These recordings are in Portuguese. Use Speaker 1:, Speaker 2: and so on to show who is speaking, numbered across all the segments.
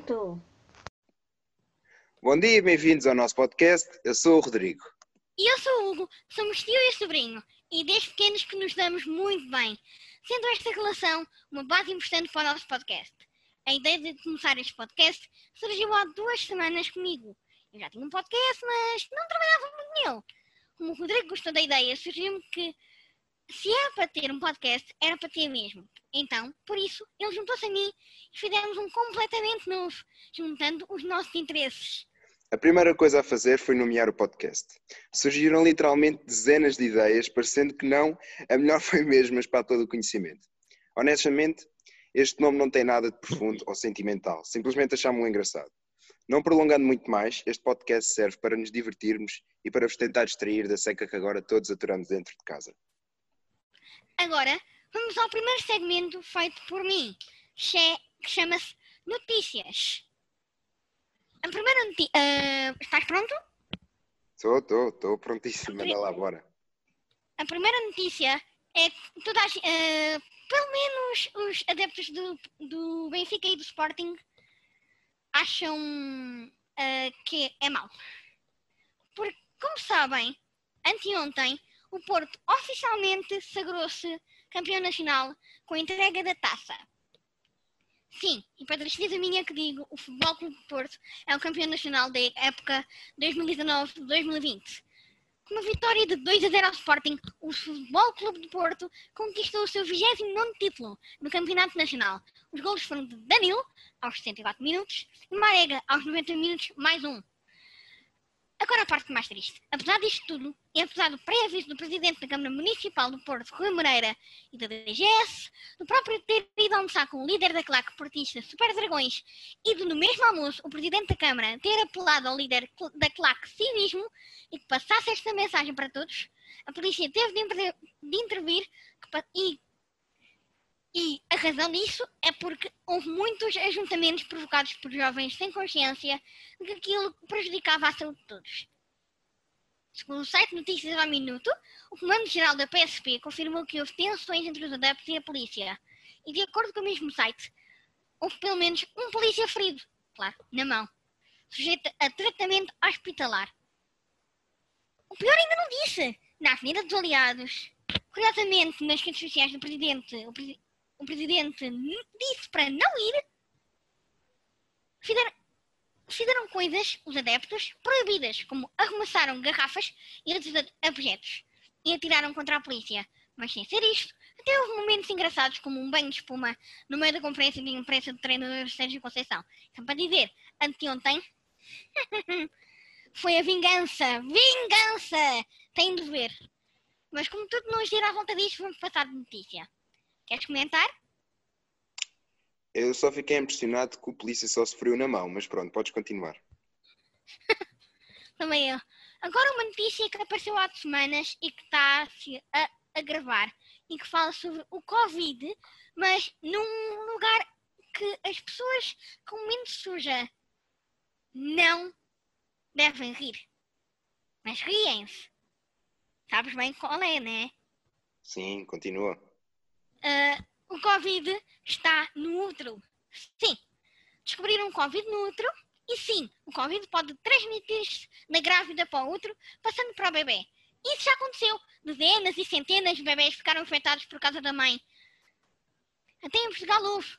Speaker 1: Pronto!
Speaker 2: Bom dia e bem-vindos ao nosso podcast. Eu sou o Rodrigo.
Speaker 3: E eu sou o Hugo, somos tio e sobrinho, e desde pequenos que nos damos muito bem, sendo esta relação uma base importante para o nosso podcast. A ideia de começar este podcast surgiu há 2 semanas comigo. Eu já tinha um podcast, mas não trabalhava muito nele. Como o Rodrigo gostou da ideia, surgiu-me que se era para ter um podcast, era para ter mesmo. Então, por isso, ele juntou-se a mim e fizemos um completamente novo, juntando os nossos interesses.
Speaker 2: A primeira coisa a fazer foi nomear o podcast. Surgiram literalmente dezenas de ideias, parecendo que não, a melhor foi mesmo para todo o conhecimento. Honestamente, este nome não tem nada de profundo ou sentimental, simplesmente achámo-o engraçado. Não prolongando muito mais, este podcast serve para nos divertirmos e para vos tentar distrair da seca que agora todos aturamos dentro de casa.
Speaker 3: Agora, vamos ao primeiro segmento feito por mim, que chama-se Notícias. A primeira notícia... estás pronto?
Speaker 2: Estou prontíssimo, anda lá, bora.
Speaker 3: A primeira notícia é que pelo menos os adeptos do Benfica e do Sporting acham que é mau. Porque, como sabem, anteontem o Porto oficialmente sagrou-se campeão nacional com a entrega da taça. Sim, e para tristeza minha que digo, o Futebol Clube do Porto é o campeão nacional da época 2019-2020. Com uma vitória de 2-0 ao Sporting, o Futebol Clube do Porto conquistou o seu 29º título no Campeonato Nacional. Os golos foram de Danilo, aos 64 minutos, e Marega, aos 90 minutos, mais um. Agora a parte mais triste. Apesar disto tudo, e apesar do pré-aviso do Presidente da Câmara Municipal do Porto, Rui Moreira, e da DGS, do próprio ter ido almoçar com o líder da claque portista Super Dragões, e do no mesmo almoço o Presidente da Câmara ter apelado ao líder da claque Civismo e que passasse esta mensagem para todos, a polícia teve de intervir e a razão disso é porque houve muitos ajuntamentos provocados por jovens sem consciência de que aquilo prejudicava a saúde de todos. Segundo o site Notícias ao Minuto, o Comando-Geral da PSP confirmou que houve tensões entre os adeptos e a polícia. E de acordo com o mesmo site, houve pelo menos um polícia ferido, claro, na mão, sujeito a tratamento hospitalar. O pior ainda não disse. Na Avenida dos Aliados, curiosamente nas redes sociais do Presidente, o Presidente disse para não ir. Fizeram coisas, os adeptos, proibidas, como arremessaram garrafas e outros objetos e atiraram contra a polícia. Mas sem ser isto, até houve momentos engraçados, como um banho de espuma no meio da conferência de imprensa do treinador Sérgio Conceição. Então, para dizer, anteontem, foi a vingança! Vingança! Tem de ver. Mas como tudo não gira à volta disto, vamos passar de notícia. Queres comentar?
Speaker 2: Eu só fiquei impressionado que o polícia só sofreu na mão, mas pronto, podes continuar.
Speaker 3: Também eu. Agora uma notícia que apareceu há semanas e que está-se a agravar e que fala sobre o Covid, mas num lugar que as pessoas com mente suja não devem rir. Mas riem-se. Sabes bem qual é, não é?
Speaker 2: Sim, continua.
Speaker 3: O Covid está no útero. Sim, descobriram o Covid no útero e sim, o Covid pode transmitir-se da grávida para o útero, passando para o bebê. Isso já aconteceu. Dezenas e centenas de bebés ficaram infectados por causa da mãe. Até em Portugal houve.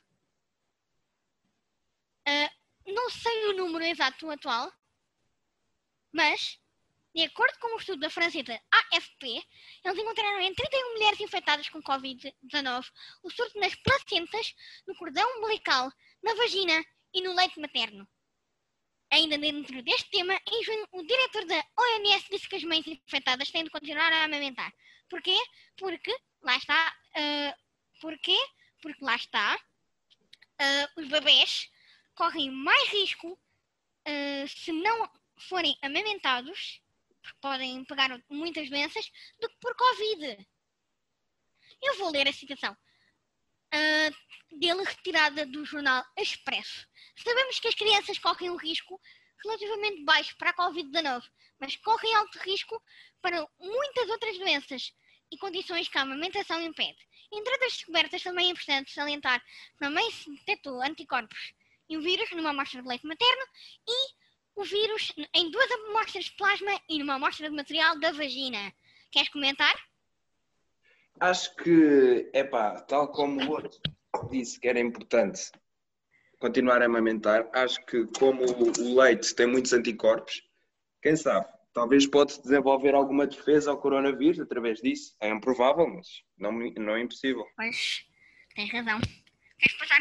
Speaker 3: Não sei o número exato atual, mas, de acordo com o estudo da francesa AFP, eles encontraram em 31 mulheres infectadas com Covid-19 o surto nas placentas, no cordão umbilical, na vagina e no leite materno. Ainda dentro deste tema, em junho, o diretor da OMS disse que as mães infectadas têm de continuar a amamentar. Porquê? Porque lá está... Porquê? Porque lá está... os bebés correm mais risco se não forem amamentados, porque podem pegar muitas doenças, do que por Covid. Eu vou ler a citação dele retirada do jornal Expresso. Sabemos que as crianças correm um risco relativamente baixo para a Covid-19, mas correm alto risco para muitas outras doenças e condições que a amamentação impede. Entre outras descobertas, também é importante salientar que também se detectou anticorpos e o vírus numa amostra de leite materno e o vírus em 2 amostras de plasma e numa amostra de material da vagina. Queres comentar?
Speaker 2: Acho que, tal como o outro disse que era importante continuar a amamentar, acho que como o leite tem muitos anticorpos, quem sabe, talvez pode desenvolver alguma defesa ao coronavírus através disso. É improvável, mas não é impossível.
Speaker 3: Pois, tens razão. Queres passar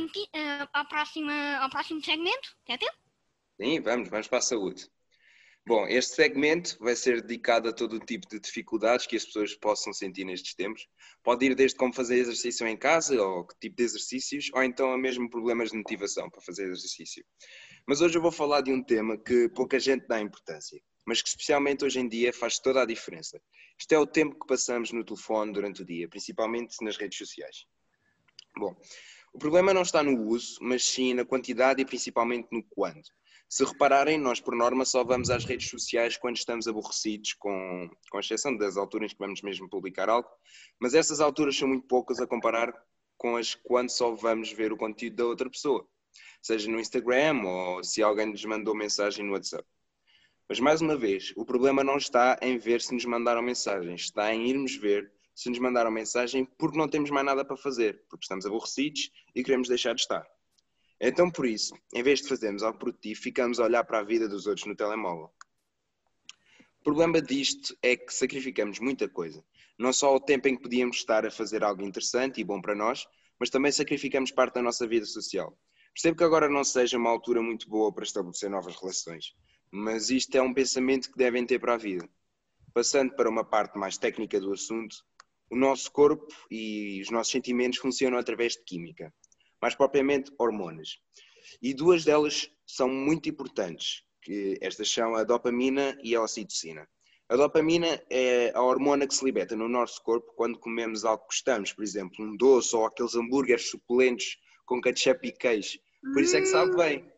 Speaker 3: ao próximo segmento? Quer ter?
Speaker 2: Sim, vamos para a saúde. Bom, este segmento vai ser dedicado a todo o tipo de dificuldades que as pessoas possam sentir nestes tempos. Pode ir desde como fazer exercício em casa, ou que tipo de exercícios, ou então a mesmo problemas de motivação para fazer exercício. Mas hoje eu vou falar de um tema que pouca gente dá importância, mas que especialmente hoje em dia faz toda a diferença. Isto é o tempo que passamos no telefone durante o dia, principalmente nas redes sociais. Bom, o problema não está no uso, mas sim na quantidade e principalmente no quando. Se repararem, nós por norma só vamos às redes sociais quando estamos aborrecidos, com exceção das alturas que vamos mesmo publicar algo, mas essas alturas são muito poucas a comparar com as quando só vamos ver o conteúdo da outra pessoa, seja no Instagram ou se alguém nos mandou mensagem no WhatsApp. Mas mais uma vez, o problema não está em ver se nos mandaram mensagem, está em irmos ver se nos mandaram mensagem porque não temos mais nada para fazer, porque estamos aborrecidos e queremos deixar de estar. Então, por isso, em vez de fazermos algo produtivo, ficamos a olhar para a vida dos outros no telemóvel. O problema disto é que sacrificamos muita coisa. Não só o tempo em que podíamos estar a fazer algo interessante e bom para nós, mas também sacrificamos parte da nossa vida social. Percebo que agora não seja uma altura muito boa para estabelecer novas relações, mas isto é um pensamento que devem ter para a vida. Passando para uma parte mais técnica do assunto, o nosso corpo e os nossos sentimentos funcionam através de química, mais propriamente hormonas. E 2 delas são muito importantes, que estas são a dopamina e a ocitocina. A dopamina é a hormona que se liberta no nosso corpo quando comemos algo que gostamos, por exemplo, um doce ou aqueles hambúrgueres suculentos com ketchup e queijo. Por isso é que sabe bem.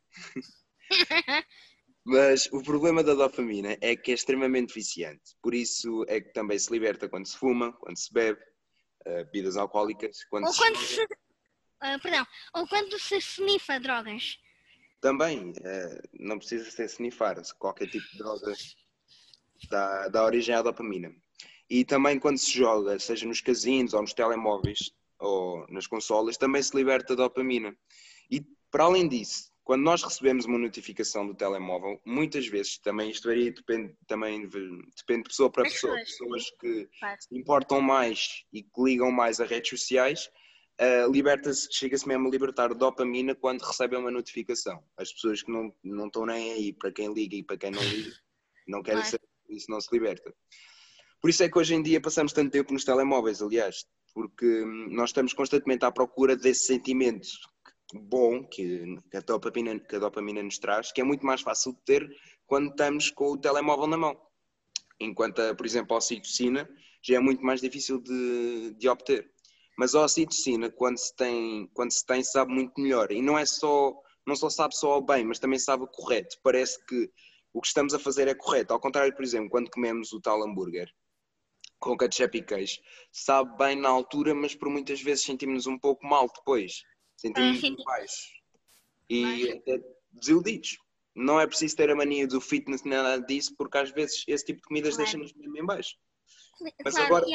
Speaker 2: Mas o problema da dopamina é que é extremamente viciante. Por isso é que também se liberta quando se fuma, quando se bebe, bebidas alcoólicas, quando
Speaker 3: Ou
Speaker 2: se
Speaker 3: quando
Speaker 2: joga.
Speaker 3: ou quando se sniffa drogas.
Speaker 2: Também, não precisa ser snifar, qualquer tipo de droga dá origem à dopamina. E também quando se joga, seja nos casinos ou nos telemóveis ou nas consolas, também se liberta dopamina. E para além disso, quando nós recebemos uma notificação do telemóvel, muitas vezes, também isto varia, depende de pessoa para pessoa, pessoas que se importam mais e que ligam mais a redes sociais, chega-se mesmo a libertar dopamina quando recebem uma notificação. As pessoas que não estão nem aí para quem liga e para quem não liga, não querem saber, isso não se liberta. Por isso é que hoje em dia passamos tanto tempo nos telemóveis, aliás, porque nós estamos constantemente à procura desse sentimento bom que a dopamina nos traz, que é muito mais fácil de ter quando estamos com o telemóvel na mão. Enquanto, por exemplo, a ocitocina já é muito mais difícil de obter. Mas a ocitocina, quando se tem, sabe muito melhor. E não só sabe só ao bem, mas também sabe o correto. Parece que o que estamos a fazer é correto. Ao contrário, por exemplo, quando comemos o tal hambúrguer com ketchup e queijo, sabe bem na altura, mas por muitas vezes sentimos-nos um pouco mal depois. Sentimos-nos baixos e até desiludidos. Não é preciso ter a mania do fitness nem nada disso, porque às vezes esse tipo de comidas deixam-nos mesmo em baixo. Mas
Speaker 3: claro,
Speaker 2: agora...
Speaker 3: e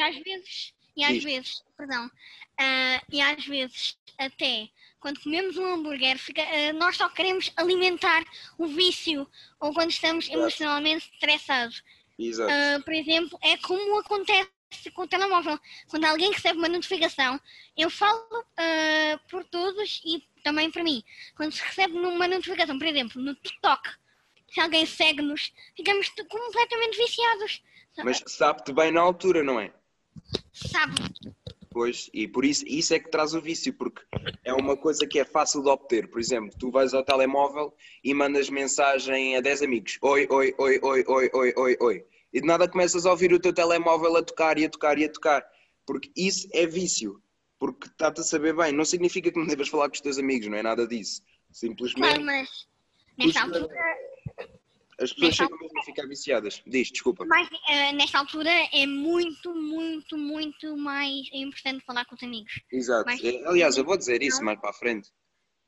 Speaker 3: às vezes até quando comemos um hambúrguer nós só queremos alimentar o vício ou quando estamos emocionalmente estressados. Por exemplo, é como acontece com o telemóvel. Quando alguém recebe uma notificação, eu falo por todos e também para mim. Quando se recebe uma notificação, por exemplo, no TikTok, se alguém segue-nos, ficamos completamente viciados.
Speaker 2: Mas sabe-te bem na altura, não é?
Speaker 3: Sabe.
Speaker 2: Pois, e por isso é que traz o vício, porque é uma coisa que é fácil de obter. Por exemplo, tu vais ao telemóvel e mandas mensagem a 10 amigos. Oi, oi, oi, oi, oi, oi, oi, oi. E de nada começas a ouvir o teu telemóvel a tocar e a tocar e a tocar. Porque isso é vício. Porque está-te a saber bem. Não significa que não devas falar com os teus amigos, não é nada disso. Simplesmente...
Speaker 3: Claro, mas nesta altura...
Speaker 2: As pessoas chegam mesmo a ficar viciadas. Desculpa.
Speaker 3: Mas nesta altura é muito, muito, muito mais importante falar com os amigos.
Speaker 2: Exato. Aliás, eu vou dizer isso mais para a frente.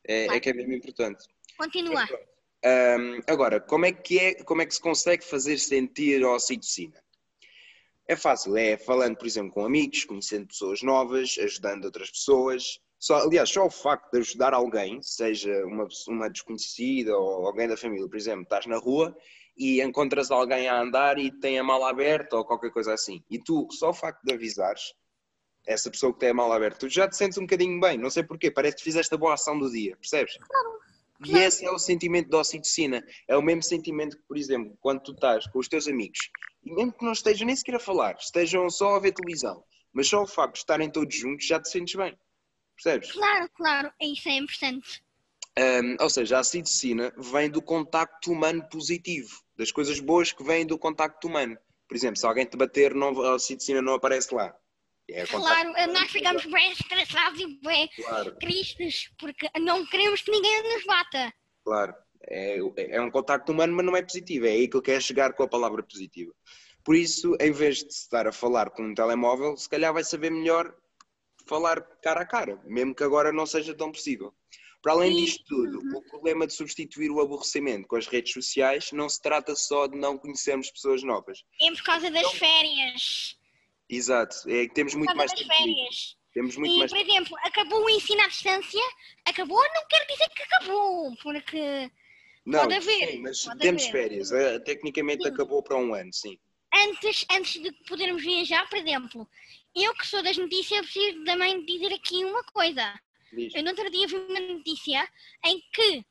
Speaker 2: É
Speaker 3: Claro.
Speaker 2: que é mesmo importante. Mas
Speaker 3: Continua.
Speaker 2: pronto. Agora, como é que se consegue fazer sentir a ocitocina? É fácil, é falando, por exemplo, com amigos, conhecendo pessoas novas, ajudando outras pessoas. Aliás, só o facto de ajudar alguém, seja uma desconhecida ou alguém da família, por exemplo, estás na rua e encontras alguém a andar e tem a mala aberta ou qualquer coisa assim. E tu, só o facto de avisares essa pessoa que tem a mala aberta, tu já te sentes um bocadinho bem, não sei porquê, parece que fizeste a boa ação do dia, percebes? E
Speaker 3: Claro.
Speaker 2: esse é o sentimento de ocitocina. É o mesmo sentimento que, por exemplo, quando tu estás com os teus amigos, e mesmo que não estejam nem sequer a falar, estejam só a ver televisão, mas só o facto de estarem todos juntos já te sentes bem. Percebes?
Speaker 3: Claro. Isso é importante.
Speaker 2: Ou seja, a ocitocina vem do contacto humano positivo, das coisas boas que vêm do contacto humano. Por exemplo, se alguém te bater, a ocitocina não aparece lá. É contacto
Speaker 3: Claro,
Speaker 2: humano,
Speaker 3: nós ficamos bem estressados e bem
Speaker 2: claro.
Speaker 3: tristes porque não queremos que ninguém nos bata.
Speaker 2: Claro, é um contacto humano, mas não é positivo. É aí que eu quero chegar com a palavra positiva. Por isso, em vez de estar a falar com um telemóvel, se calhar vai saber melhor falar cara a cara, mesmo que agora não seja tão possível. Para além disto tudo, o problema de substituir o aborrecimento com as redes sociais não se trata só de não conhecermos pessoas novas.
Speaker 3: É por causa das férias.
Speaker 2: Exato, é que temos
Speaker 3: Por
Speaker 2: muito
Speaker 3: causa
Speaker 2: mais
Speaker 3: das
Speaker 2: tempo livre.
Speaker 3: férias.
Speaker 2: Temos muito
Speaker 3: E,
Speaker 2: mais
Speaker 3: por
Speaker 2: tempo.
Speaker 3: exemplo, acabou o ensino à distância. Acabou não quer dizer que acabou, porque pode
Speaker 2: Não,
Speaker 3: haver.
Speaker 2: sim, mas
Speaker 3: Pode
Speaker 2: temos
Speaker 3: haver.
Speaker 2: férias. Tecnicamente
Speaker 3: Sim.
Speaker 2: acabou para um ano, sim.
Speaker 3: Antes de podermos viajar, por exemplo, eu que sou das notícias, preciso também dizer aqui uma coisa.
Speaker 2: Diz.
Speaker 3: Eu no outro dia vi uma notícia em que,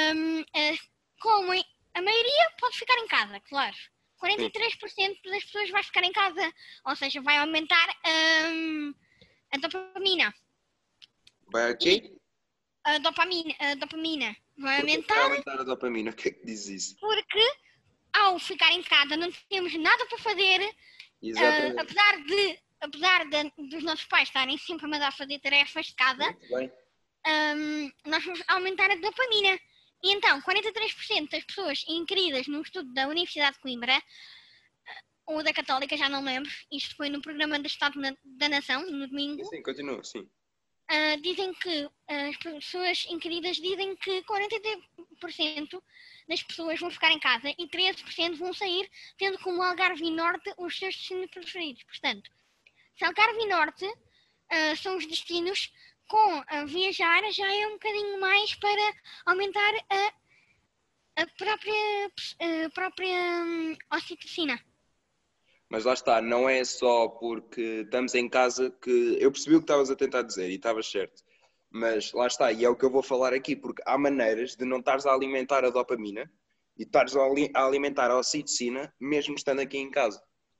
Speaker 3: como a maioria pode ficar em casa, claro. 43% das pessoas vai ficar em casa, ou seja, vai aumentar a dopamina.
Speaker 2: Vai aqui?
Speaker 3: A dopamina vai
Speaker 2: Porquê que vai
Speaker 3: aumentar
Speaker 2: aumentar a dopamina? O que é que diz isso?
Speaker 3: porque ao ficar em casa não temos nada para fazer,
Speaker 2: Exatamente.
Speaker 3: apesar dos nossos pais estarem sempre a mandar fazer tarefas de casa,
Speaker 2: Muito bem.
Speaker 3: nós vamos aumentar a dopamina. E então, 43% das pessoas inseridas num estudo da Universidade de Coimbra, ou da Católica, já não lembro, isto foi no programa do Estado da Nação, no domingo,
Speaker 2: Sim, continua, sim.
Speaker 3: dizem que as pessoas inseridas dizem que 43% das pessoas vão ficar em casa e 13% vão sair, tendo como Algarve e Norte os seus destinos preferidos. Portanto, se Algarve e Norte são os destinos, com viajar já é um bocadinho mais para aumentar a própria ocitocina.
Speaker 2: Mas lá está, não é só porque estamos em casa que... Eu percebi o que estavas a tentar dizer e estavas certo. Mas lá está, e é o que eu vou falar aqui, porque há maneiras de não estares a alimentar a dopamina e estares a alimentar a ocitocina mesmo estando aqui em casa.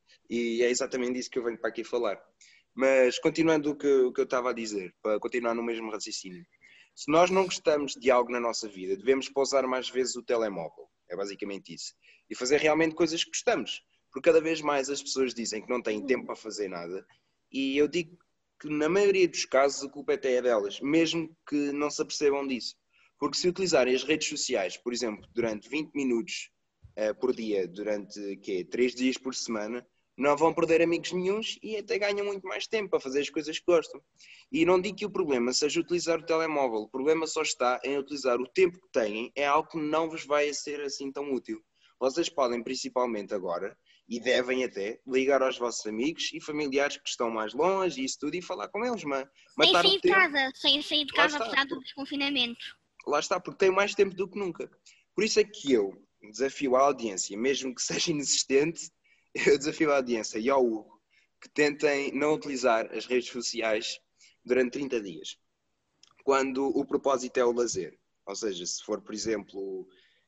Speaker 2: E é exatamente disso que eu venho para aqui falar. Mas continuando o que eu estava a dizer, para continuar no mesmo raciocínio. Se nós não gostamos de algo na nossa vida, devemos pausar mais vezes o telemóvel. É basicamente isso. E fazer realmente coisas que gostamos. Porque cada vez mais as pessoas dizem que não têm tempo para fazer nada. E eu digo que na maioria dos casos a culpa até é delas, mesmo que não se apercebam disso. Porque se utilizarem as redes sociais, por exemplo, durante 20 minutos por dia, durante 3 dias por semana, não vão perder amigos nenhuns e até ganham muito mais tempo para fazer as coisas que gostam. E não digo que o problema seja utilizar o telemóvel, o problema só está em utilizar o tempo que têm, é algo que não vos vai ser assim tão útil. Vocês podem, principalmente agora, e devem até, ligar aos vossos amigos e familiares que estão mais longe e isso tudo e falar com eles, matar o tempo.
Speaker 3: Sem sair de
Speaker 2: Lá
Speaker 3: casa,
Speaker 2: está,
Speaker 3: apesar do desconfinamento.
Speaker 2: lá está, porque têm mais tempo do que nunca. Por isso é que eu desafio a audiência, mesmo que seja inexistente, eu desafio a audiência e ao Hugo que tentem não utilizar as redes sociais durante 30 dias. Quando o propósito é o lazer. Ou seja, se for, por exemplo...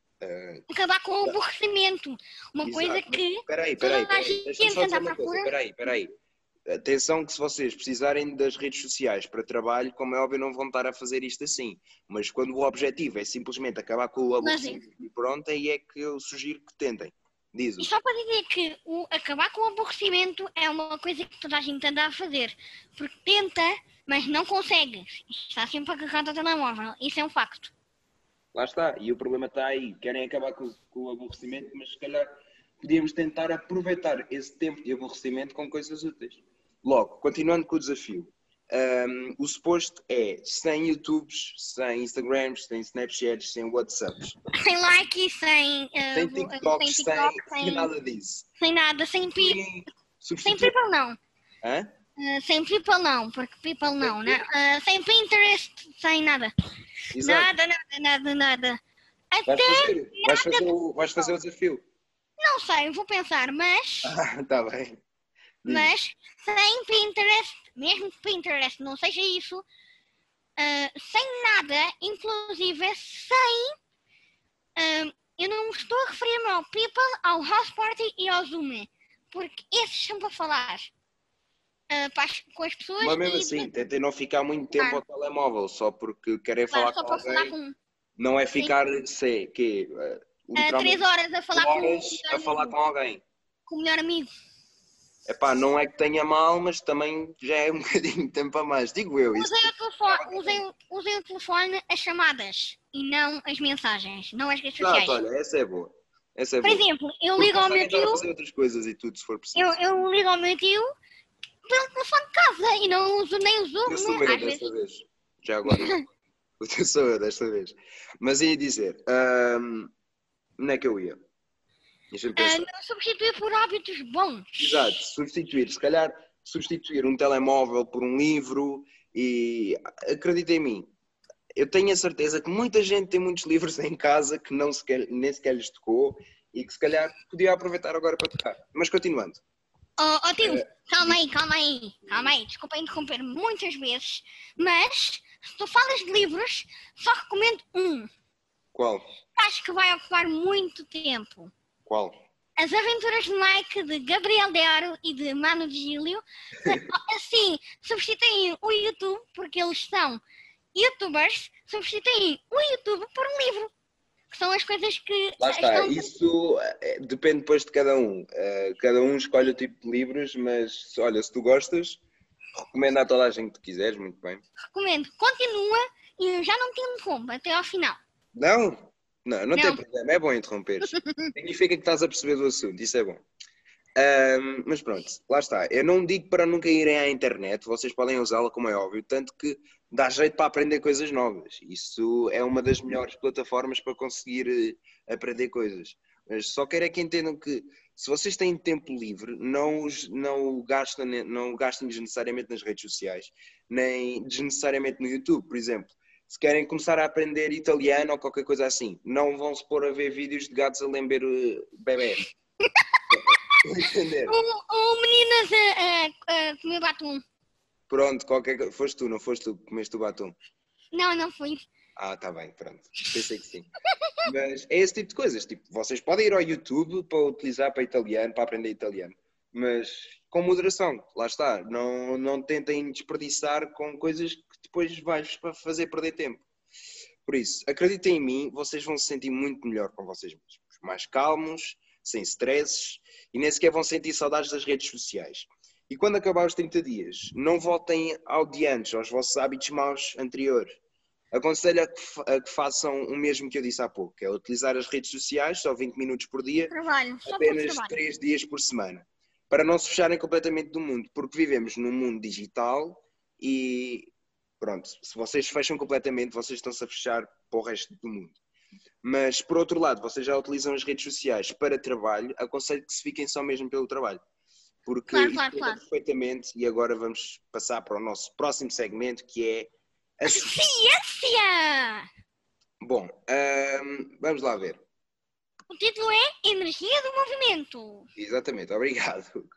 Speaker 3: Acabar com o aborrecimento. Uma coisa
Speaker 2: Exato, mas
Speaker 3: que
Speaker 2: peraí,
Speaker 3: toda a
Speaker 2: deixa-me
Speaker 3: gente
Speaker 2: só dizer
Speaker 3: anda à
Speaker 2: uma coisa,
Speaker 3: procura.
Speaker 2: peraí. Atenção que se vocês precisarem das redes sociais para trabalho, como é óbvio, não vão estar a fazer isto assim. Mas quando o objetivo é simplesmente acabar com o aborrecimento e pronto, aí é que eu sugiro que tentem. Diz-o.
Speaker 3: E só para dizer que acabar com o aborrecimento é uma coisa que toda a gente anda a fazer. Porque tenta, mas não consegue. Está sempre agarrado ao telemóvel. Isso é um facto.
Speaker 2: Lá está, e o problema está aí. Querem acabar com o aborrecimento, mas se calhar podíamos tentar aproveitar esse tempo de aborrecimento com coisas úteis. Logo, continuando com o desafio. O suposto é sem YouTubes, sem Instagrams, sem Snapchats, sem WhatsApps,
Speaker 3: Sem like, sem
Speaker 2: sem TikToks,
Speaker 3: TikTok,
Speaker 2: sem nada disso.
Speaker 3: sem nada, sem
Speaker 2: Substituir.
Speaker 3: people não.
Speaker 2: Hã?
Speaker 3: Sem people não, porque people não, né? Sem Pinterest, sem nada.
Speaker 2: Exato.
Speaker 3: Nada.
Speaker 2: Vais fazer o desafio.
Speaker 3: Não sei, vou pensar, mas
Speaker 2: Tá bem.
Speaker 3: Mas sem Pinterest, mesmo que Pinterest não seja isso, sem nada, inclusive sem. Eu não estou a referir-me ao People, ao House Party e ao Zoom, porque esses são para falar com as pessoas.
Speaker 2: Mas mesmo assim, tentem não ficar muito tempo ao telemóvel, só porque querem falar com alguém.
Speaker 3: Falar com...
Speaker 2: Não é ficar, sei, quê?
Speaker 3: 3 horas a falar
Speaker 2: com alguém.
Speaker 3: Com o melhor amigo.
Speaker 2: Epá, não é que tenha mal, mas também já é um bocadinho de tempo a mais, digo eu.
Speaker 3: Usem o telefone as chamadas e não as mensagens, não as redes sociais.
Speaker 2: Olha, essa é boa.
Speaker 3: Por exemplo, eu ligo ao meu tio.
Speaker 2: Fazer outras coisas e tudo, se for preciso.
Speaker 3: Eu ligo ao meu tio pelo telefone de casa e não uso nem o Zoom.
Speaker 2: Eu sou eu desta vez. Já agora. Eu sou eu desta vez. Mas ia dizer, onde é que eu ia?
Speaker 3: Não substituir por hábitos bons.
Speaker 2: Exato, se calhar substituir um telemóvel por um livro e acredita em mim, eu tenho a certeza que muita gente tem muitos livros em casa que nem sequer lhes tocou e que se calhar podia aproveitar agora para tocar. Mas continuando.
Speaker 3: Tio, calma aí, desculpa interromper muitas vezes, mas se tu falas de livros, só recomendo um.
Speaker 2: Qual?
Speaker 3: Acho que vai ocupar muito tempo.
Speaker 2: Qual?
Speaker 3: As Aventuras de Mike, de Gabriel de Aro e de Mano de Gílio. Assim, substituem o YouTube, porque eles são youtubers, substituem o YouTube por um livro. Que são as coisas que...
Speaker 2: Lá está, isso depende depois de cada um. Cada um escolhe o tipo de livros, mas olha, se tu gostas, recomendo a toda a gente que tu quiseres, muito bem.
Speaker 3: Recomendo. Continua e já não te interrompo até ao final.
Speaker 2: Não tem problema, é bom interromper. Significa que estás a perceber do assunto, isso é bom. Mas pronto, lá está. Eu não digo para nunca irem à internet, vocês podem usá-la como é óbvio, tanto que dá jeito para aprender coisas novas. Isso é uma das melhores plataformas para conseguir aprender coisas. Mas só quero é que entendam que se vocês têm tempo livre, não o gastem desnecessariamente nas redes sociais, nem desnecessariamente no YouTube, por exemplo. Se querem começar a aprender italiano ou qualquer coisa assim, não vão se pôr a ver vídeos de gatos a lamber bebê. Entender?
Speaker 3: Meninas a comer batom.
Speaker 2: Pronto, foste tu, não foste tu que comeste o batom?
Speaker 3: Não fui.
Speaker 2: Tá bem, pronto. Pensei que sim. Mas é esse tipo de coisas. Tipo, vocês podem ir ao YouTube para utilizar para italiano, para aprender italiano. Mas com moderação, lá está. Não tentem desperdiçar com coisas que depois vais fazer perder tempo. Por isso, acreditem em mim, vocês vão se sentir muito melhor com vocês mesmos. Mais calmos, sem stresses e nem sequer vão sentir saudades das redes sociais. E quando acabar os 30 dias, não voltem ao de antes, aos vossos hábitos maus anteriores. Aconselho a que façam o mesmo que eu disse há pouco, que é utilizar as redes sociais, só 20 minutos por dia, apenas 3 dias por semana, para não se fecharem completamente do mundo, porque vivemos num mundo digital e pronto, se vocês se fecham completamente, vocês estão-se a fechar para o resto do mundo. Mas, por outro lado, vocês já utilizam as redes sociais para trabalho, aconselho que se fiquem só mesmo pelo trabalho. Porque
Speaker 3: claro.
Speaker 2: perfeitamente, e agora vamos passar para o nosso próximo segmento, que é a
Speaker 3: ciência!
Speaker 2: Bom, vamos lá ver.
Speaker 3: O título é Energia do Movimento.
Speaker 2: Exatamente, obrigado.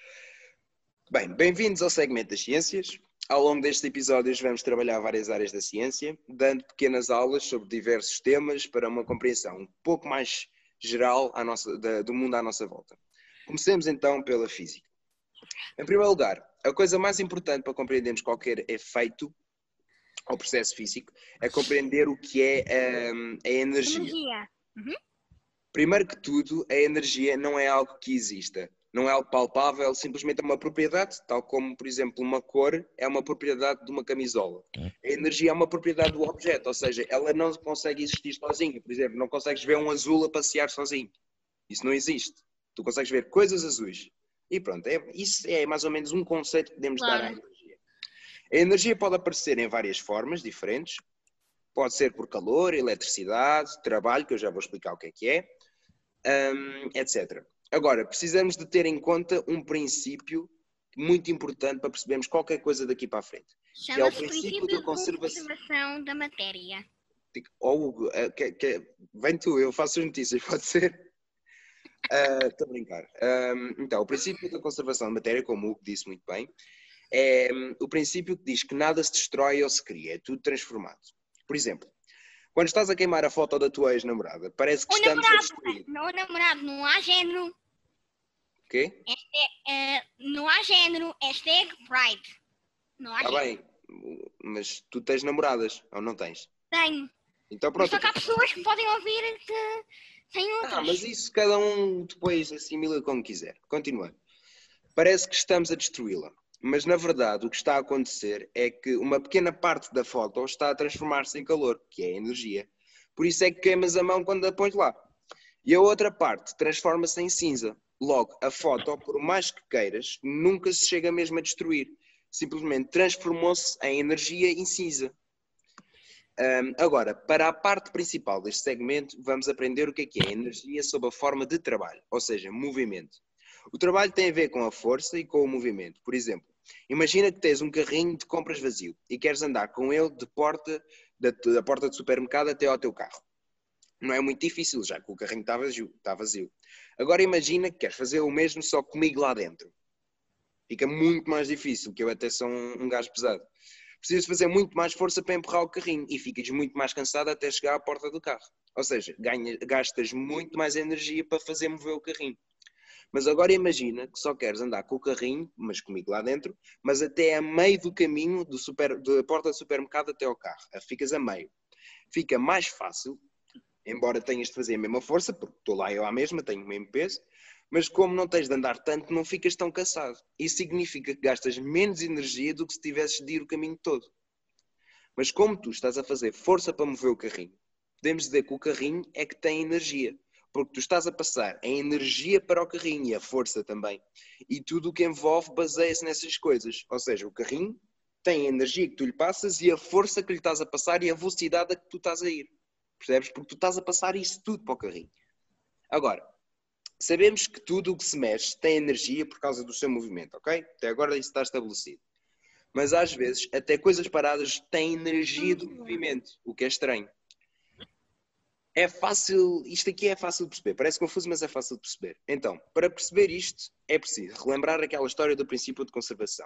Speaker 2: Bem, bem-vindos ao segmento das ciências. Ao longo destes episódios vamos trabalhar várias áreas da ciência, dando pequenas aulas sobre diversos temas para uma compreensão um pouco mais geral do mundo à nossa volta. Comecemos então pela física. Em primeiro lugar, a coisa mais importante para compreendermos qualquer efeito ou processo físico é compreender o que é a energia.
Speaker 3: Uhum.
Speaker 2: Primeiro que tudo, a energia não é algo que exista. Não é algo palpável, simplesmente é uma propriedade, tal como, por exemplo, uma cor é uma propriedade de uma camisola. A energia é uma propriedade do objeto, ou seja, ela não consegue existir sozinha. Por exemplo, não consegues ver um azul a passear sozinho. Isso não existe. Tu consegues ver coisas azuis. E pronto, isso é mais ou menos um conceito que podemos dar à energia. A energia pode aparecer em várias formas diferentes. Pode ser por calor, eletricidade, trabalho, que eu já vou explicar o que é, etc. Agora, precisamos de ter em conta um princípio muito importante para percebermos qualquer coisa daqui para a frente. Que é o
Speaker 3: Chama-se
Speaker 2: princípio
Speaker 3: princípio
Speaker 2: da
Speaker 3: de
Speaker 2: conservação.
Speaker 3: conservação da matéria.
Speaker 2: Oh, Hugo, vem tu, eu faço as notícias, pode ser? Estou a brincar. Então, o princípio da conservação da matéria, como o Hugo disse muito bem, é o princípio que diz que nada se destrói ou se cria, é tudo transformado. Por exemplo, quando estás a queimar a foto da tua ex-namorada, parece que estamos a destruir.
Speaker 3: O namorado, não há género.
Speaker 2: O quê?
Speaker 3: Não há género. Hashtag Pride. Não há
Speaker 2: Está
Speaker 3: género.
Speaker 2: bem, mas tu tens namoradas, ou não tens?
Speaker 3: Tenho.
Speaker 2: Então
Speaker 3: Mas
Speaker 2: pronto.
Speaker 3: só que há pessoas que podem ouvir que têm outros.
Speaker 2: Mas isso cada um depois assimila como quiser. Continuando. Parece que estamos a destruí-la. Mas na verdade o que está a acontecer é que uma pequena parte da foto está a transformar-se em calor, que é energia. Por isso é que queimas a mão quando a pões lá. E a outra parte transforma-se em cinza. Logo, a foto, por mais que queiras, nunca se chega mesmo a destruir. Simplesmente transformou-se em energia em cinza. Agora, para a parte principal deste segmento, vamos aprender o que é energia sob a forma de trabalho, ou seja, movimento. O trabalho tem a ver com a força e com o movimento. Por exemplo, imagina que tens um carrinho de compras vazio e queres andar com ele da porta do supermercado até ao teu carro. Não é muito difícil, já que o carrinho está vazio. Agora imagina que queres fazer o mesmo só comigo lá dentro. Fica muito mais difícil, que eu até sou um gajo pesado. Precisas fazer muito mais força para empurrar o carrinho e ficas muito mais cansado até chegar à porta do carro. Ou seja, gastas muito mais energia para fazer mover o carrinho. Mas agora imagina que só queres andar com o carrinho, mas comigo lá dentro, mas até a meio do caminho da porta do supermercado até ao carro. Ficas a meio. Fica mais fácil, embora tenhas de fazer a mesma força, porque estou lá eu à mesma, tenho o mesmo peso, mas como não tens de andar tanto, não ficas tão cansado. Isso significa que gastas menos energia do que se tivesses de ir o caminho todo. Mas como tu estás a fazer força para mover o carrinho, podemos dizer que o carrinho é que tem energia. Porque tu estás a passar a energia para o carrinho e a força também. E tudo o que envolve baseia-se nessas coisas. Ou seja, o carrinho tem a energia que tu lhe passas e a força que lhe estás a passar e a velocidade a que tu estás a ir. Percebes? Porque tu estás a passar isso tudo para o carrinho. Agora, sabemos que tudo o que se mexe tem energia por causa do seu movimento, ok? Até agora isso está estabelecido. Mas às vezes, até coisas paradas têm energia do movimento, o que é estranho. É fácil, isto aqui é fácil de perceber, parece confuso, mas é fácil de perceber. Então, para perceber isto, é preciso relembrar aquela história do princípio de conservação.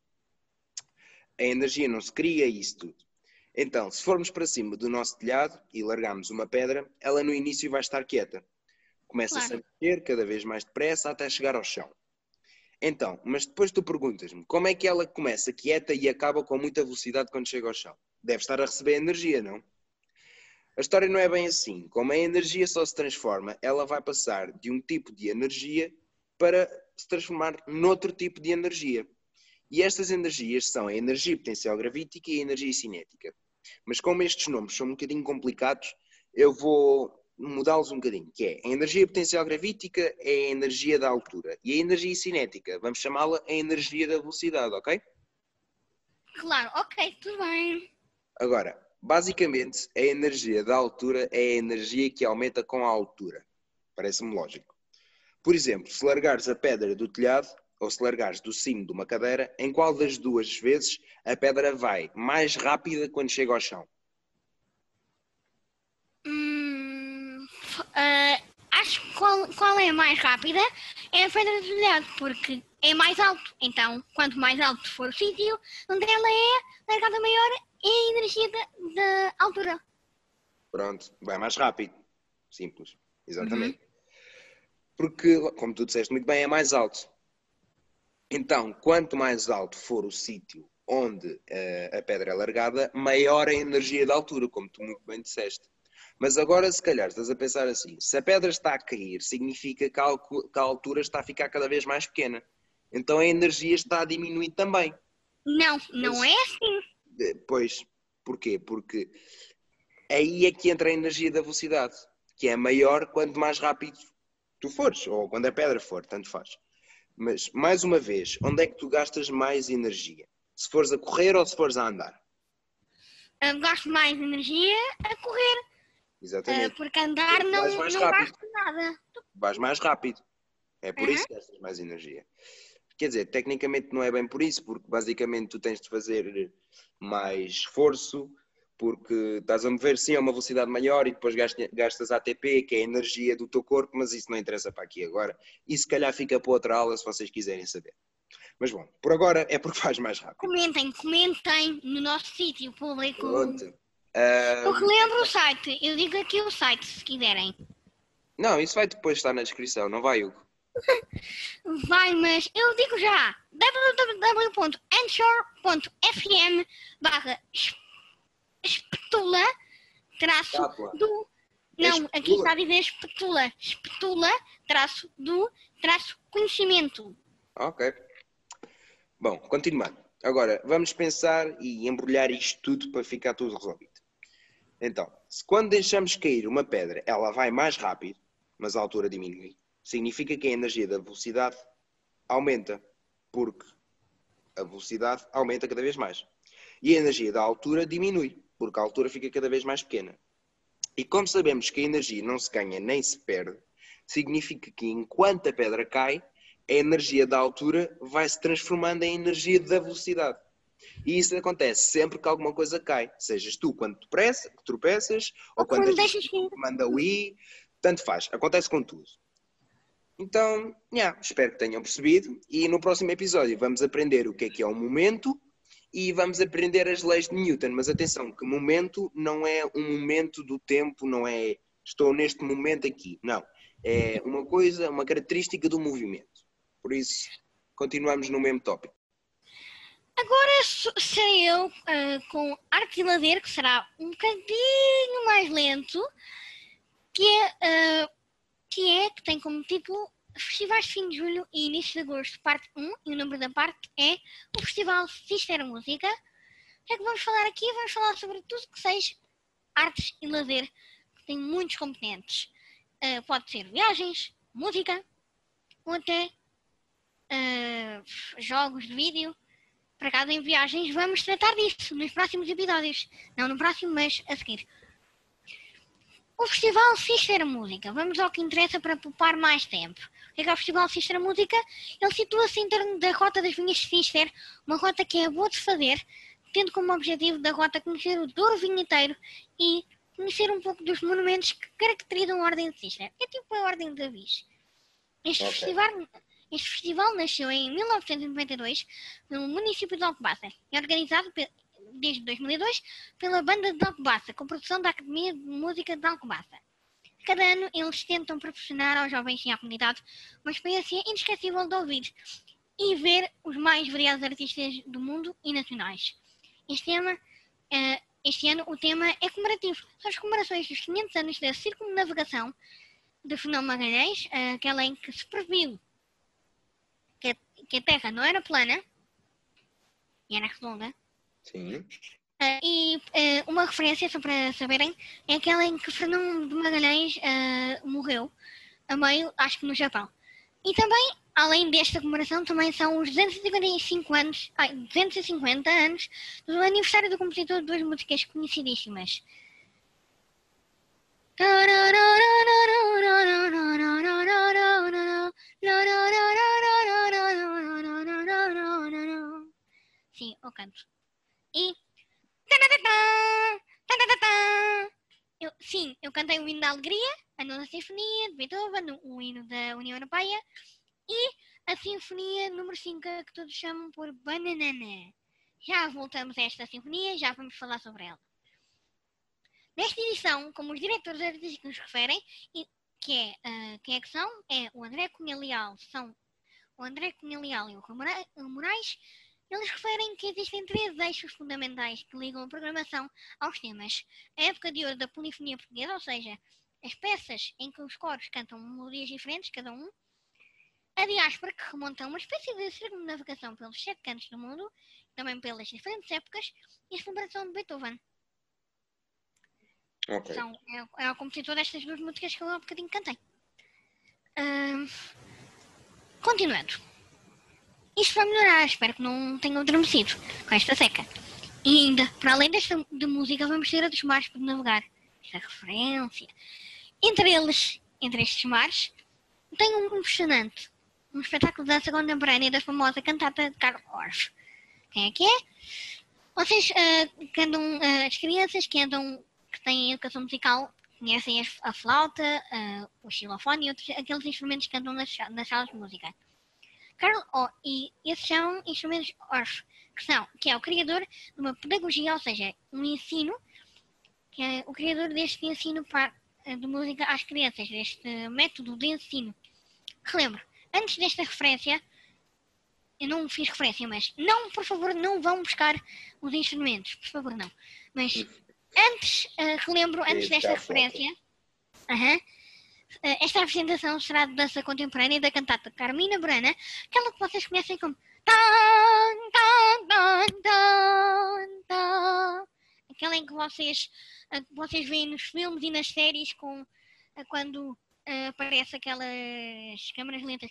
Speaker 2: A energia não se cria e isso tudo. Então, se formos para cima do nosso telhado e largarmos uma pedra, ela no início vai estar quieta. Começa-se a mexer cada vez mais depressa até chegar ao chão. Então, mas depois tu perguntas-me, como é que ela começa quieta e acaba com muita velocidade quando chega ao chão? Deve estar a receber energia, não? A história não é bem assim. Como a energia só se transforma, ela vai passar de um tipo de energia para se transformar noutro tipo de energia. E estas energias são a energia potencial gravítica e a energia cinética. Mas como estes nomes são um bocadinho complicados, eu vou mudá-los um bocadinho, que é a energia potencial gravítica é a energia da altura e a energia cinética, vamos chamá-la a energia da velocidade, ok?
Speaker 3: Claro, ok, tudo bem.
Speaker 2: Agora, basicamente, a energia da altura é a energia que aumenta com a altura. Parece-me lógico. Por exemplo, se largares a pedra do telhado ou se largares do cimo de uma cadeira, em qual das duas vezes a pedra vai mais rápida quando chega ao chão?
Speaker 3: Acho que qual é a mais rápida é a pedra do telhado, porque é mais alto. Então, quanto mais alto for o sítio onde ela é, largada maior é a energia da altura.
Speaker 2: Pronto, vai mais rápido. Simples. Exatamente. Porque, como tu disseste muito bem, é mais alto. Então, quanto mais alto for o sítio onde a pedra é largada, maior a energia da altura, como tu muito bem disseste. Mas agora, se calhar, estás a pensar assim, se a pedra está a cair, significa que a altura está a ficar cada vez mais pequena. Então a energia está a diminuir também.
Speaker 3: Não é assim.
Speaker 2: Pois, porquê? Porque aí é que entra a energia da velocidade, que é maior quanto mais rápido tu fores, ou quando a pedra for, tanto faz. Mas, mais uma vez, onde é que tu gastas mais energia? Se fores a correr ou se fores a andar.
Speaker 3: Gasto mais energia a correr,
Speaker 2: Exatamente.
Speaker 3: porque andar
Speaker 2: Porque vais
Speaker 3: não
Speaker 2: mais rápido.
Speaker 3: gasto nada.
Speaker 2: Vais mais rápido. É por
Speaker 3: Uhum.
Speaker 2: isso que gastas mais energia. Quer dizer, tecnicamente não é bem por isso, porque basicamente tu tens de fazer mais esforço, porque estás a mover sim a uma velocidade maior e depois gastas ATP, que é a energia do teu corpo, mas isso não interessa para aqui agora. E se calhar fica para outra aula se vocês quiserem saber. Mas bom, por agora é porque faz mais rápido.
Speaker 3: Comentem no nosso sítio público.
Speaker 2: Pronto.
Speaker 3: Eu relembro o site, eu digo aqui o site se quiserem.
Speaker 2: Não, isso vai depois estar na descrição, não vai, Hugo?
Speaker 3: Vai, mas eu digo já, www.anchor.fm/espetula do... Não, aqui está a dizer espetula do conhecimento.
Speaker 2: Ok. Bom, continuando. Agora, vamos pensar e embrulhar isto tudo para ficar tudo resolvido. Então, se quando deixamos cair uma pedra, ela vai mais rápido, mas a altura diminui, significa que a energia da velocidade aumenta, porque a velocidade aumenta cada vez mais. E a energia da altura diminui, porque a altura fica cada vez mais pequena. E como sabemos que a energia não se ganha nem se perde, significa que enquanto a pedra cai, a energia da altura vai se transformando em energia da velocidade. E isso acontece sempre que alguma coisa cai. Sejas tu quando tropeças, ou quando deixas manda o i, tanto faz. Acontece com tudo. Então, espero que tenham percebido. E no próximo episódio vamos aprender o que é um momento e vamos aprender as leis de Newton. Mas atenção, que momento não é um momento do tempo, não é estou neste momento aqui. Não. É uma coisa, uma característica do movimento. Por isso, continuamos no mesmo tópico.
Speaker 3: Agora serei eu com arte e lazer, que será um bocadinho mais lento, que tem como título Festivais de Fim de Julho e Início de Agosto, parte 1, e o número da parte é o Festival Sister Música. O que é que vamos falar aqui? Vamos falar sobre tudo que seja artes e lazer, que tem muitos componentes. Pode ser viagens, música, ou até jogos de vídeo. Para casa em viagens, vamos tratar disso nos próximos episódios. Não no próximo, mas a seguir. O Festival Sister Música. Vamos ao que interessa para poupar mais tempo. O que é o Festival Sister Música? Ele situa-se em torno da Rota das Vinhas Sister, uma rota que é boa de fazer, tendo como objetivo da rota conhecer o Douro Vinheteiro e conhecer um pouco dos monumentos que caracterizam a Ordem de Sister. É tipo a Ordem de Avis. Este festival nasceu em 1992 no município de Alcobaça e é organizado desde 2002 pela Banda de Alcobaça, com produção da Academia de Música de Alcobaça. Cada ano eles tentam proporcionar aos jovens e à comunidade uma experiência inesquecível de ouvir e ver os mais variados artistas do mundo e nacionais. Este ano o tema é comemorativo. São as comemorações dos 500 anos da circunnavegação de Fernão Magalhães, aquela em que se previu que a Terra não era plana e era redonda.
Speaker 2: Sim.
Speaker 3: Uma referência, só para saberem, é aquela em que Fernão de Magalhães morreu, a meio, acho que no Japão. E também, além desta comemoração, também são os 250 anos do aniversário do compositor de duas músicas conhecidíssimas. Sim, eu canto. E... eu cantei o hino da alegria, a nona sinfonia de Beethoven, o hino da União Europeia e a sinfonia número 5, que todos chamam por Bananana. Já voltamos a esta sinfonia, já vamos falar sobre ela. Nesta edição, como os diretores artísticos referem, quem é que são? É o André Cunha Leal, o André Cunha Leal e o Rui Moraes. Eles referem que existem 3 eixos fundamentais que ligam a programação aos temas. A época de ouro da polifonia portuguesa, ou seja, as peças em que os coros cantam melodias diferentes, cada um. A diáspora, que remonta a uma espécie de circunnavegação pelos 7 cantos do mundo, também pelas diferentes épocas, e a celebração de Beethoven.
Speaker 2: Okay.
Speaker 3: É o compositor destas 2 músicas que eu há um bocadinho cantei. Continuando. Isto vai melhorar, espero que não tenham adormecido com esta seca. E ainda, para além desta de música, vamos ter outros mares para navegar. Esta referência. Entre estes mares, tem um impressionante. Um espetáculo de dança contemporânea da famosa cantata de Karl Orff. Quem é que é? Vocês que andam, as crianças que têm educação musical, conhecem a flauta, o xilofone e outros, aqueles instrumentos que andam nas salas de música. E esses são instrumentos Orff, que é o criador de uma pedagogia, ou seja, um ensino, que é o criador deste ensino de música às crianças, deste método de ensino. Relembro, antes desta referência, eu não fiz referência, mas não, por favor, não vão buscar os instrumentos, por favor, não. Mas antes, relembro, antes desta referência, esta apresentação será de dança contemporânea da cantata Carmina Burana, aquela que vocês conhecem como tan, tan, tan, tan, tan. Aquela em que vocês veem nos filmes e nas séries quando aparece aquelas câmaras lentas.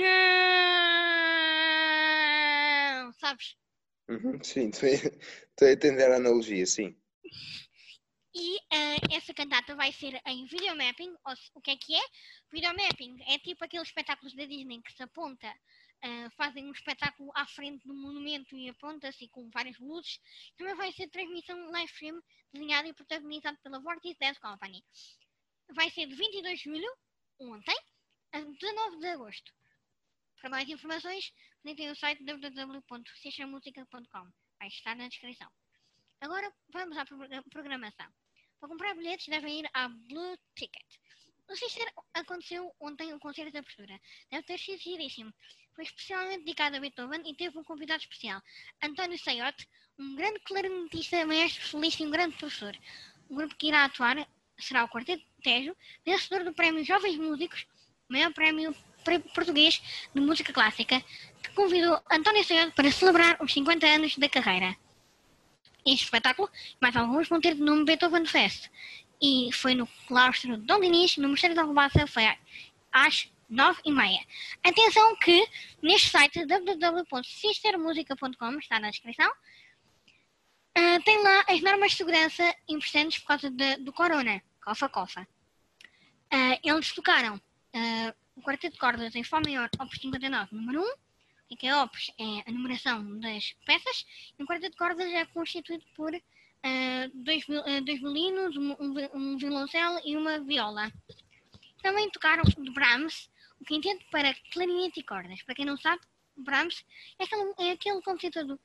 Speaker 3: Não! Sabes?
Speaker 2: Sim, estou a entender a analogia, sim.
Speaker 3: E essa cantata vai ser em videomapping. O que é? Videomapping é tipo aqueles espetáculos da Disney que se aponta, fazem um espetáculo à frente do monumento e aponta-se com várias luzes. Também vai ser transmissão live stream desenhada e protagonizada pela Vortex Dance Company. Vai ser de 22 de julho, ontem, a 19 de agosto. Para mais informações, visitem o site www.sistemusica.com. Vai estar na descrição. Agora vamos à programação. Para comprar bilhetes devem ir à Blue Ticket. No Sister aconteceu ontem um concerto de abertura. Deve ter sido giríssimo. Foi especialmente dedicado a Beethoven e teve um convidado especial, António Saiote, um grande clarinetista, maestro, solista e um grande professor. O grupo que irá atuar será o Quarteto Tejo, vencedor do Prémio Jovens Músicos, maior prémio português de música clássica, que convidou António Saiote para celebrar os 50 anos da carreira. Este espetáculo, mais alguns, vão ter de nome Beethoven Fest. E foi no claustro de Dom Dinis, no Mosteiro da Alcobaça, foi às 9h30. Atenção que neste site www.sistermusica.com, está na descrição, tem lá as normas de segurança importantes por causa do corona. Cofa. Eles tocaram o quarteto de cordas em Fá maior, Opus 59, número 1. O que é Opus? É a numeração das peças. E um quarteto de cordas é constituído por dois violinos, um violoncelo e uma viola. Também tocaram de Brahms, o quinteto para clarinete e cordas. Para quem não sabe, Brahms é aquele compositor do...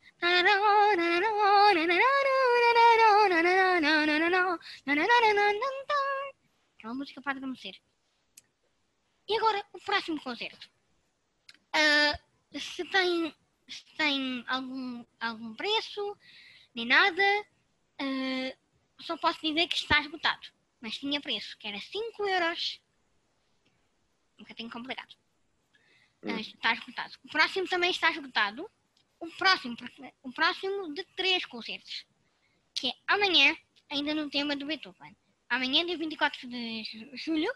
Speaker 3: Aquela música para adormecer. E agora, o próximo concerto. Se tem algum preço, nem nada, só posso dizer que está esgotado. Mas tinha preço, que era 5€. Um bocadinho complicado. Está esgotado. O próximo também está esgotado. O próximo de 3 concertos. Que é amanhã, ainda no tema do Beethoven. Amanhã, dia 24 de julho,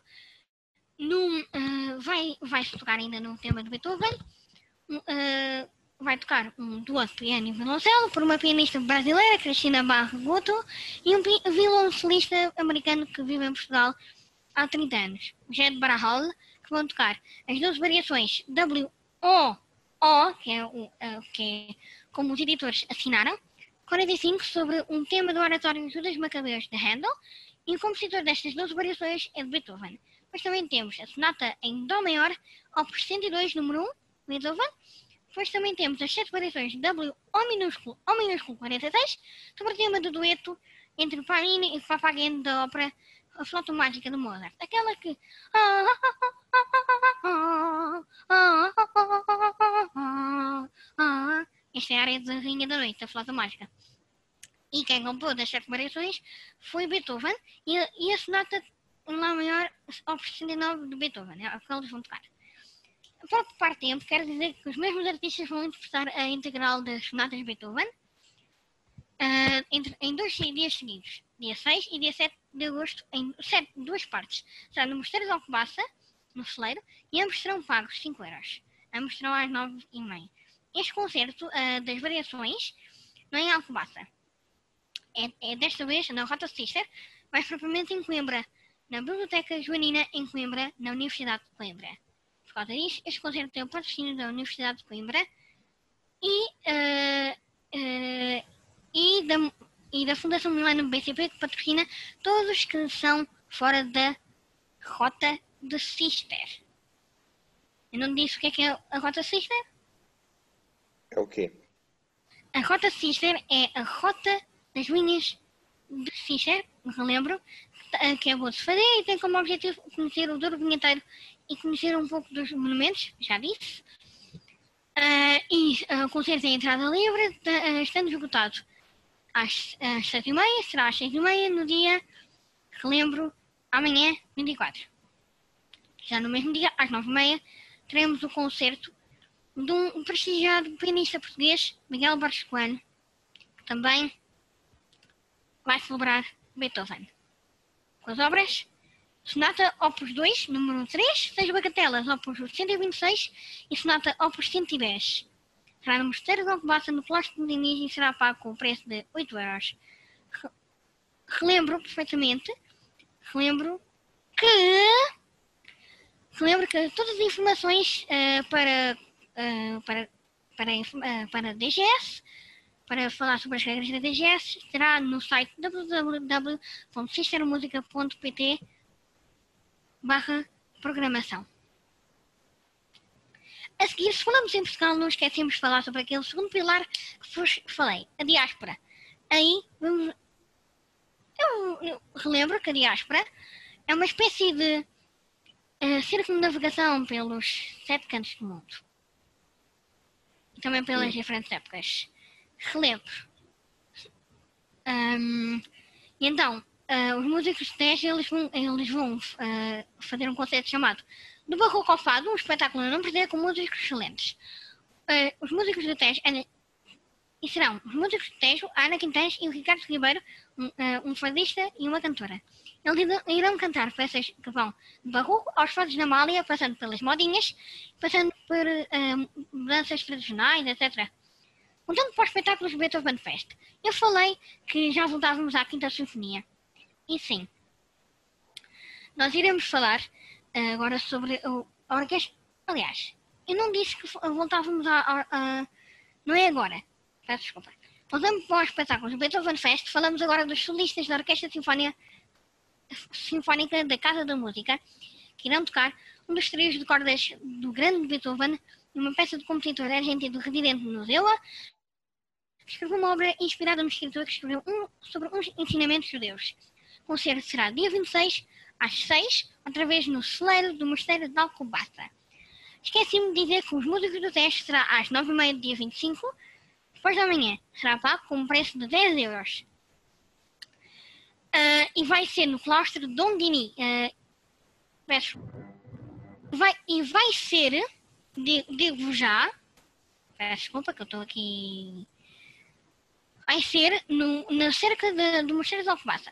Speaker 3: vai-se tocar ainda no tema do Beethoven. Vai tocar um duo de piano e violoncelo por uma pianista brasileira, Cristina Barroto, e um violoncelista americano que vive em Portugal há 30 anos, Jed Barahol, que vão tocar as 12 variações W-O-O, que é como os editores assinaram, 45 sobre um tema do oratório Judas Macabeus de Handel, e o compositor destas 12 variações é de Beethoven. Mas também temos a sonata em Dó maior, Opus 102, número 1, Beethoven. Depois também temos as 7 variações W O minúsculo 46, sobre o tema do dueto entre Paganini e Papageno da ópera A Flauta Mágica de Mozart. Aquela que... Esta é a área da Rainha da Noite, da Flauta Mágica. E quem compôs as 7 variações foi Beethoven e a sonata em Lá maior, Opus 69 de Beethoven, é o que eles vão tocar. Para ocupar tempo, quero dizer que os mesmos artistas vão interpretar a integral das sonatas de Beethoven em 2 dias seguidos, dia 6 e dia 7 de agosto, em 2 partes. Será no Mosteiro de Alcobaça, no Celeiro, e ambos serão pagos 5€. Ambos serão às 9h30. este concerto das variações não é em Alcobaça. É desta vez na Rota Sister, mais propriamente em Coimbra, na Biblioteca Joanina em Coimbra, na Universidade de Coimbra. Por causa disso, este concerto tem o patrocínio da Universidade de Coimbra e da Fundação Milano BCP, que patrocina todos que são fora da Rota de Sister. Eu não disse o que é a Rota Sister?
Speaker 2: É o quê?
Speaker 3: A Rota Sister é a rota das linhas de Sister, me relembro, que é boa de se fazer e tem como objetivo conhecer o Douro Vinheteiro e conhecer um pouco dos monumentos, já disse. O concerto é entrada livre, estando esgotado às 7h30, será às 6h30 no dia, relembro, amanhã, 24. Já no mesmo dia, às 9h30, teremos o concerto de um prestigiado pianista português, Miguel Borges Coelho, que também vai celebrar Beethoven. Com as obras Sonata Opus 2, número 3, 6 bagatelas, Opus 126 e Sonata Opus 110. Será no Mosteiro de Alcobaça, no Claustro de Diniz, e será pago com o preço de 8€. Relembro perfeitamente, relembro que todas as informações para a DGS, para falar sobre as regras da DGS, estará no site www.sistermusica.pt/programação. A seguir, se falamos em Portugal, não esquecemos de falar sobre aquele segundo pilar que vos falei, a diáspora. Aí, eu relembro que a diáspora é uma espécie de circunnavegação pelos 7 cantos do mundo. E também pelas diferentes épocas. Relembro. E então, os músicos de Tejo, eles vão fazer um concerto chamado Do Barroco ao Fado, um espetáculo a não perder com músicos excelentes. Os músicos de Tejo e serão os músicos de Tejo, a Ana Quintães e o Ricardo Ribeiro, um fadista e uma cantora. Eles irão cantar peças que vão de barroco aos fados da Amália, passando pelas modinhas, passando por danças tradicionais, etc. Voltando para os espetáculos do Beethoven Fest, eu falei que já voltávamos à Quinta Sinfonia. E sim, nós iremos falar agora sobre a orquestra. Aliás, eu não disse que voltávamos não é agora. Peço desculpa. Voltamos para os espetáculos do Beethoven Fest. Falamos agora dos solistas da Orquestra Sinfónica da Casa da Música, que irão tocar um dos trios de cordas do grande Beethoven, uma peça do compositor argentino residente no Zewa, que escreveu uma obra inspirada no escritor que escreveu sobre uns ensinamentos judeus. O concerto será dia 26, às 6, outra vez no celeiro do Mosteiro de Alcobaça. Esqueci-me de dizer que os músicos do teste será às 9h30 do dia 25, depois da manhã será pago com um preço de 10€. E vai ser no claustro de Dom Dini. Vai ser, digo já, peço desculpa que eu estou aqui, vai ser na cerca do Mosteiro de Alcobaça.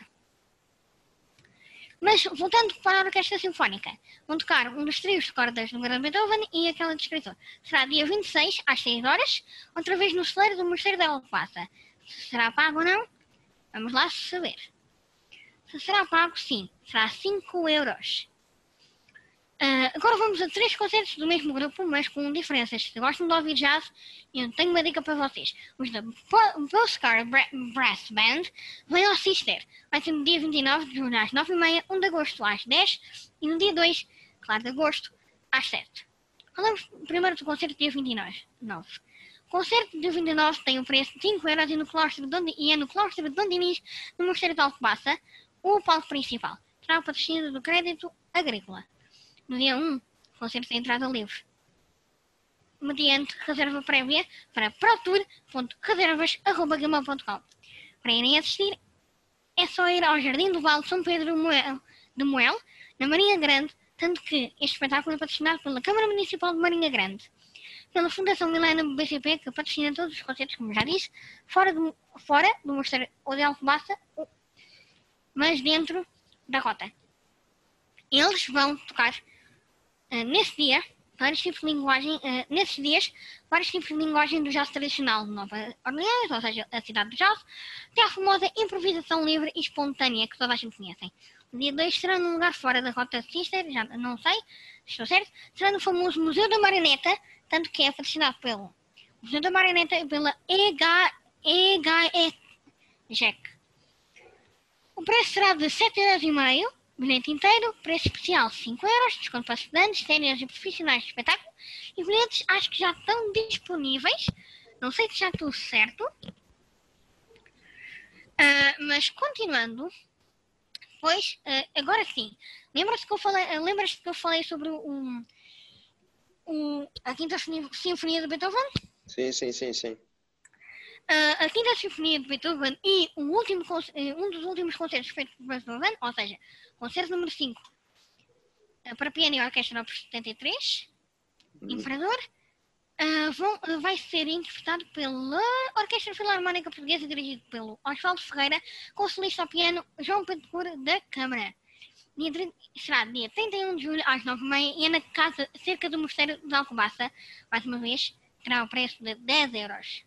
Speaker 3: Mas, voltando para a Orquestra Sinfónica, vão tocar um dos trios de cordas do grande Beethoven e aquela de escritor. Será dia 26, às 6h, outra vez no celeiro do Mosteiro de Alcobaça. Se será pago ou não? Vamos lá saber. Se será pago, sim. Será 5€. Agora vamos a 3 concertos do mesmo grupo, mas com diferenças. Se gostam de ouvir jazz, eu tenho uma dica para vocês. Os da Postcard Brass Band vêm ao Sister. Vai ser no dia 29 de julho às 9h30, 1 de agosto às 10 e no dia 2, claro, de agosto, às 7. Falamos primeiro do concerto do dia 29. O concerto do dia 29 tem o preço de 5€ e é no claustro de Dom Dinis, no Mosteiro de Alcobaça, o palco principal. Terá o patrocínio do Crédito Agrícola. No dia 1, o concerto tem entrada livre, mediante reserva prévia para protour.reservas@gmail.com. Para irem assistir, é só ir ao Jardim do Vale São Pedro de Moel, na Marinha Grande, tanto que este espetáculo é patrocinado pela Câmara Municipal de Marinha Grande, pela Fundação Milano BCP, que patrocina todos os concertos, como já disse, fora do Mosteiro ou de Alcobaça, mas dentro da rota. Eles vão tocar nesse dia, vários tipos de linguagem, nesses dias, vários tipos de linguagem do jazz tradicional de Nova Orleans, ou seja, a cidade do jazz, até a famosa improvisação livre e espontânea que toda a gente conhece. O dia 2 será num lugar fora da Rota Sister, já não sei se estou certo, será no famoso Museu da Marioneta, tanto que é patrocinado pelo Museu da Marioneta e pela EHE Jack. O preço será de 7,5€, bilhete inteiro, preço especial 5€, desconto para estudantes, séniores e profissionais de espetáculo. E bilhetes acho que já estão disponíveis, não sei se já estou certo. Mas continuando, pois, agora sim, lembras-te que eu falei sobre a Quinta Sinfonia de Beethoven?
Speaker 2: Sim.
Speaker 3: A Quinta Sinfonia de Beethoven e um dos últimos concertos feitos por Beethoven, ou seja, concerto número 5 para piano e orquestra opus 73, Imperador, vai ser interpretado pela Orquestra Filarmónica Portuguesa, dirigido pelo Osvaldo Ferreira, com o solista ao piano João Pedro Cura da Câmara. Será dia 31 de julho às 9h30 e é na casa cerca do Mosteiro de Alcobaça. Mais uma vez, terá o preço de 10€.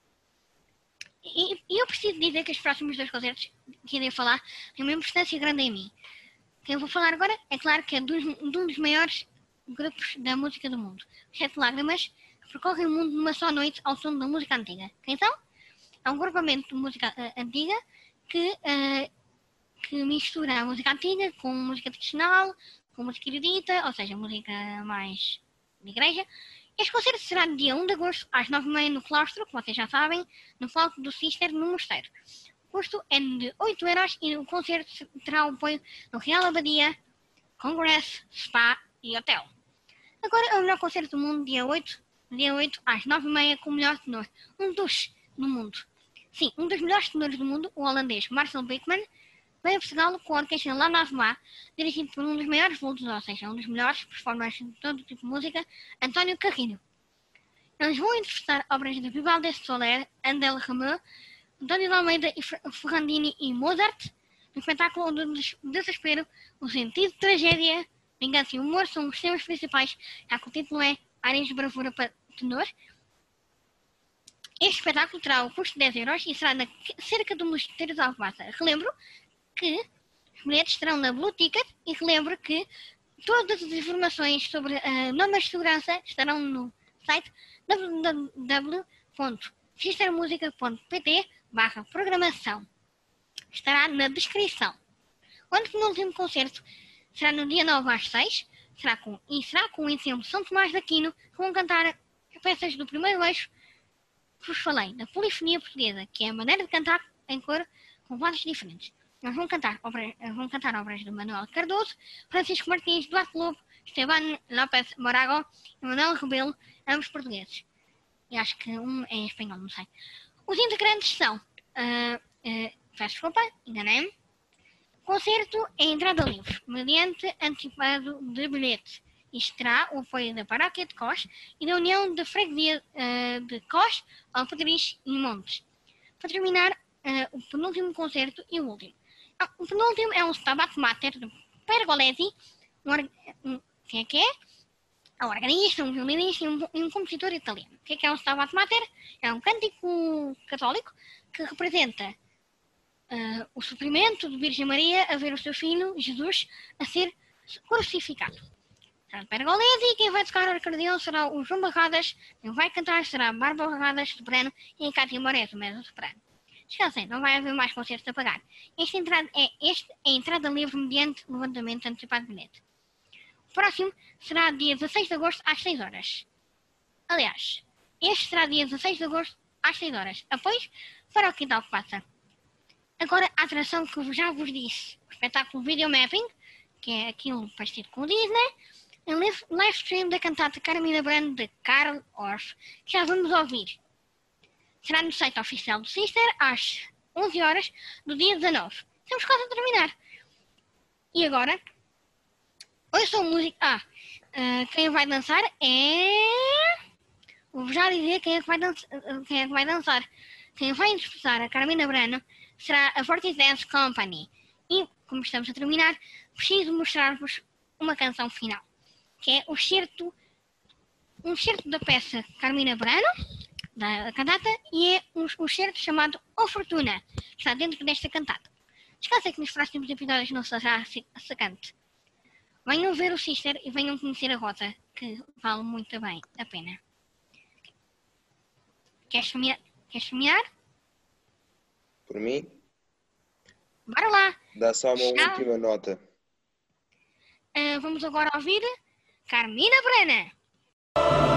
Speaker 3: E eu preciso dizer que os próximos 2 concertos que irei falar têm uma importância grande em mim. Quem eu vou falar agora é claro que é de um dos maiores grupos da música do mundo. Os Sete Lágrimas, que percorrem o mundo numa só noite ao som da música antiga. Quem são? É um grupamento de música antiga que mistura a música antiga com música tradicional, com música erudita, ou seja, música mais de igreja. Este concerto será no dia 1 de agosto, às 9h30 no claustro, que vocês já sabem, no palco do Sister, no Mosteiro. O custo é de 8€ e o concerto terá o apoio do Real Abadia, Congress, Spa e Hotel. Agora é o melhor concerto do mundo, dia 8 às 9h30, com o melhor tenor. Um dos melhores tenores do mundo, o holandês Marcel Beekman, veio a Portugal com a orquestra La Navma, dirigido por um dos maiores vultos, ou seja, um dos melhores performers de todo tipo de música, António Carrilho. Eles vão interpretar obras de Vivaldi, Soler, Handel, Rameau, António de Almeida, Ferrandini e Mozart. No espetáculo onde o desespero, o sentido de tragédia, vingança e humor são os temas principais, já que o título é Áreas de Bravura para Tenor. Este espetáculo terá o custo de 10€ e será cerca do Mosteiro de Alcobaça. Relembro que os bilhetes estarão na Blue Ticket e relembro que todas as informações sobre normas de segurança estarão no site www.sistermusica.pt/programação. Estará na descrição. O antepenúltimo concerto será no dia 9 às 6, será com o ensemble São Tomás de Aquino, que vão cantar peças do primeiro eixo que vos falei, da polifonia portuguesa, que é a maneira de cantar em coro com vozes diferentes. Eles vão cantar obras de Manuel Cardoso, Francisco Martins, Duarte Lobo, Esteban López Morago e Manuel Rebelo, ambos portugueses. E acho que um é espanhol, não sei. Os integrantes são... peço desculpa, enganei-me. O concerto é entrada livre, mediante antecipado de bilhete. Isto terá o apoio da Paróquia de Cós e da União de Freguesia de Cós, Alpedriz e Montes. Para terminar, o penúltimo concerto e o último. O penúltimo é um Stabat Mater de Pergolesi, quem é que é? Um organista, um violinista e um compositor italiano. O que é um Stabat Mater? É um cântico católico que representa o sofrimento de Virgem Maria a ver o seu filho, Jesus, a ser crucificado. Será de Pergolesi e quem vai tocar o acordeão será o João Barradas, quem vai cantar será a Bárbara Barradas, soprano, e a Cátia Moreto, mezzo-soprano. Descansem, não vai haver mais concertos a pagar. Este é entrada livre mediante levantamento antecipado de bilhete. O próximo será dia 16 de agosto às 6h. Aliás, este será dia 16 de agosto às 6h. Após, para o quintal que passa. Agora, a atração que eu já vos disse. O espetáculo Video Mapping, que é aquilo parecido com o Disney. Em live stream da cantata Carmina Brand de Karl Orff, que já vamos ouvir. Será no site oficial do Sister às 11h do dia 19. Estamos quase a terminar. E agora, ouçam música. Quem vai dançar é... Vou já dizer quem é que vai dançar. Quem vai interpretar a Carmina Brano será a Fortis Dance Company. E, como estamos a terminar, preciso mostrar-vos uma canção final, que é o Certo um certo da peça Carmina Burana, da cantata, e é um certo chamado O Fortuna, que está dentro desta cantata. Descansa que nos próximos episódios não será sacante. Venham ver o Sister e venham conhecer a Rosa, que vale muito bem a pena. Queres semear?
Speaker 2: Por mim,
Speaker 3: Bora lá!
Speaker 2: dá só uma
Speaker 3: Tchau.
Speaker 2: última nota.
Speaker 3: Vamos agora ouvir Carmina Burana.